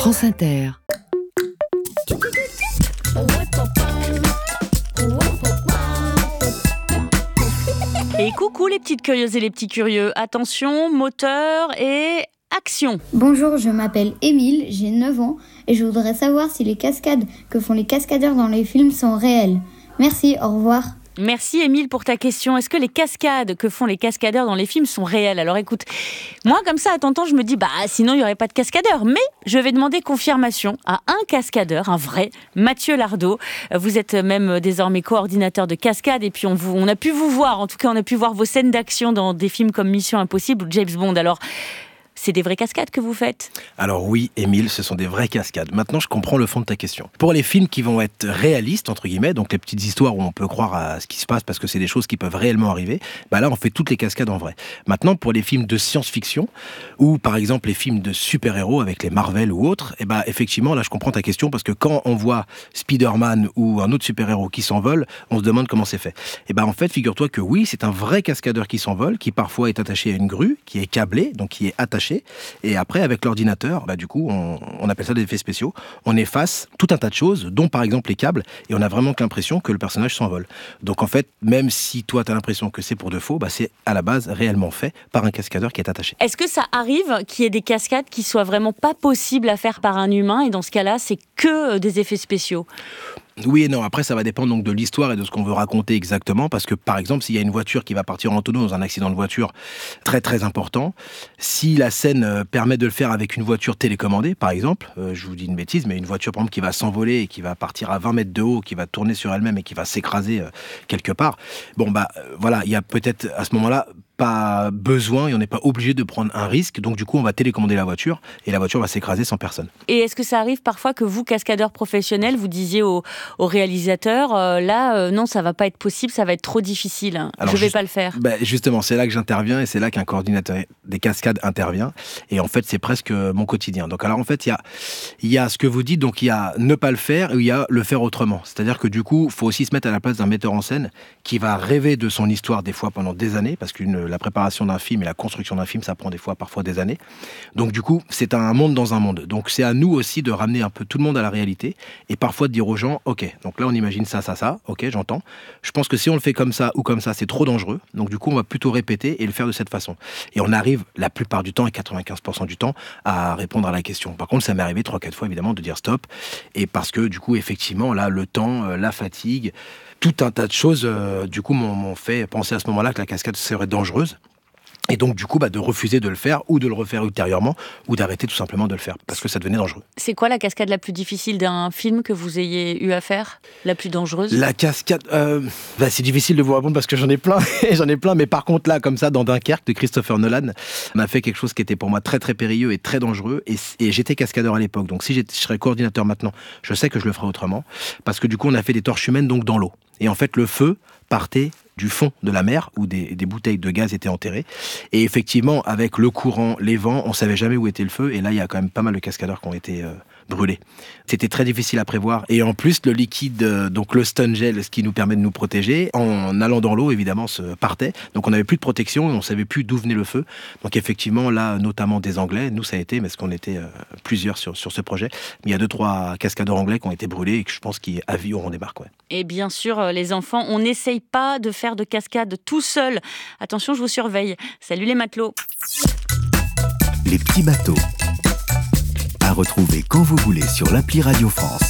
France Inter. Et coucou les petites curieuses et les petits curieux. Attention, moteur et action. Bonjour, je m'appelle Émile, j'ai 9 ans et je voudrais savoir si les cascades que font les cascadeurs dans les films sont réelles. Merci, au revoir. Merci Émile pour ta question. Est-ce que les cascades que font les cascadeurs dans les films sont réelles ? Alors écoute, moi comme ça à t'entendre, je me dis sinon il n'y aurait pas de cascadeurs. Mais je vais demander confirmation à un cascadeur, un vrai, Mathieu Lardot. Vous êtes même désormais coordinateur de cascades et puis on a pu vous voir, en tout cas on a pu voir vos scènes d'action dans des films comme Mission Impossible ou James Bond. Alors c'est des vraies cascades que vous faites ? Alors oui, Émile, ce sont des vraies cascades. Maintenant, je comprends le fond de ta question. Pour les films qui vont être réalistes, entre guillemets, donc les petites histoires où on peut croire à ce qui se passe parce que c'est des choses qui peuvent réellement arriver, là, on fait toutes les cascades en vrai. Maintenant, pour les films de science-fiction, ou par exemple les films de super-héros avec les Marvel ou autres, effectivement, là, je comprends ta question parce que quand on voit Spider-Man ou un autre super-héros qui s'envole, on se demande comment c'est fait. En fait, figure-toi que oui, c'est un vrai cascadeur qui s'envole, qui parfois est attaché à une grue, qui est câblé, donc qui est attaché. Et après, avec l'ordinateur, du coup, on appelle ça des effets spéciaux. On efface tout un tas de choses, dont par exemple les câbles, et on a vraiment l'impression que le personnage s'envole. Donc en fait, même si toi, tu as l'impression que c'est pour de faux, c'est à la base réellement fait par un cascadeur qui est attaché. Est-ce que ça arrive qu'il y ait des cascades qui soient vraiment pas possibles à faire par un humain, et dans ce cas-là, c'est que des effets spéciaux ? Oui et non, après ça va dépendre donc de l'histoire et de ce qu'on veut raconter exactement, parce que par exemple s'il y a une voiture qui va partir en tonneau dans un accident de voiture très très important, si la scène permet de le faire avec une voiture télécommandée par exemple, je vous dis une bêtise, mais une voiture par exemple qui va s'envoler et qui va partir à 20 mètres de haut, qui va tourner sur elle-même et qui va s'écraser quelque part, voilà, il y a peut-être à ce moment-là pas besoin et on n'est pas obligé de prendre un risque, donc du coup on va télécommander la voiture et la voiture va s'écraser sans personne. Et est-ce que ça arrive parfois que vous, cascadeur professionnel, vous disiez au réalisateur non, ça va pas être possible, ça va être trop difficile, je vais pas le faire. Justement, c'est là que j'interviens et c'est là qu'un coordinateur des cascades intervient et en fait c'est presque mon quotidien. Donc alors en fait il y a ce que vous dites, donc il y a ne pas le faire et il y a le faire autrement, c'est-à-dire que du coup il faut aussi se mettre à la place d'un metteur en scène qui va rêver de son histoire des fois pendant des années, parce que la préparation d'un film et la construction d'un film, ça prend parfois des années. Donc du coup, c'est un monde dans un monde. Donc c'est à nous aussi de ramener un peu tout le monde à la réalité et parfois de dire aux gens, ok, donc là on imagine ça, ok, j'entends. Je pense que si on le fait comme ça ou comme ça, c'est trop dangereux. Donc du coup, on va plutôt répéter et le faire de cette façon. Et on arrive la plupart du temps, et 95% du temps, à répondre à la question. Par contre, ça m'est arrivé 3-4 fois évidemment de dire stop. Et parce que du coup, effectivement, là, le temps, la fatigue, tout un tas de choses, du coup, m'ont fait penser à ce moment-là que la cascade serait dangereuse. Et donc, du coup, de refuser de le faire ou de le refaire ultérieurement ou d'arrêter tout simplement de le faire parce que ça devenait dangereux. C'est quoi la cascade la plus difficile d'un film que vous ayez eu à faire ? La plus dangereuse ? La cascade, c'est difficile de vous répondre parce que j'en ai plein. Mais par contre, là, comme ça, dans Dunkerque de Christopher Nolan, on a fait quelque chose qui était pour moi très, très périlleux et très dangereux. Et j'étais cascadeur à l'époque. Donc, si je serais coordinateur maintenant, je sais que je le ferai autrement. Parce que du coup, on a fait des torches humaines donc dans l'eau. Et en fait, le feu partait du fond de la mer où des bouteilles de gaz étaient enterrées. Et effectivement, avec le courant, les vents, on savait jamais où était le feu. Et là, il y a quand même pas mal de cascadeurs qui ont été brûlés. C'était très difficile à prévoir. Et en plus, le liquide, donc le stun gel, ce qui nous permet de nous protéger, en allant dans l'eau, évidemment, se partait. Donc on n'avait plus de protection et on savait plus d'où venait le feu. Donc effectivement, là, notamment des Anglais, nous ça a été, parce qu'on était plusieurs sur ce projet, mais il y a 2-3 cascadeurs anglais qui ont été brûlés et que je pense qu'à vie auront des marques. Ouais. Et bien sûr, les enfants, on n'essaye pas de faire de cascade tout seul. Attention, je vous surveille. Salut les matelots. Les petits bateaux. À retrouver quand vous voulez sur l'appli Radio France.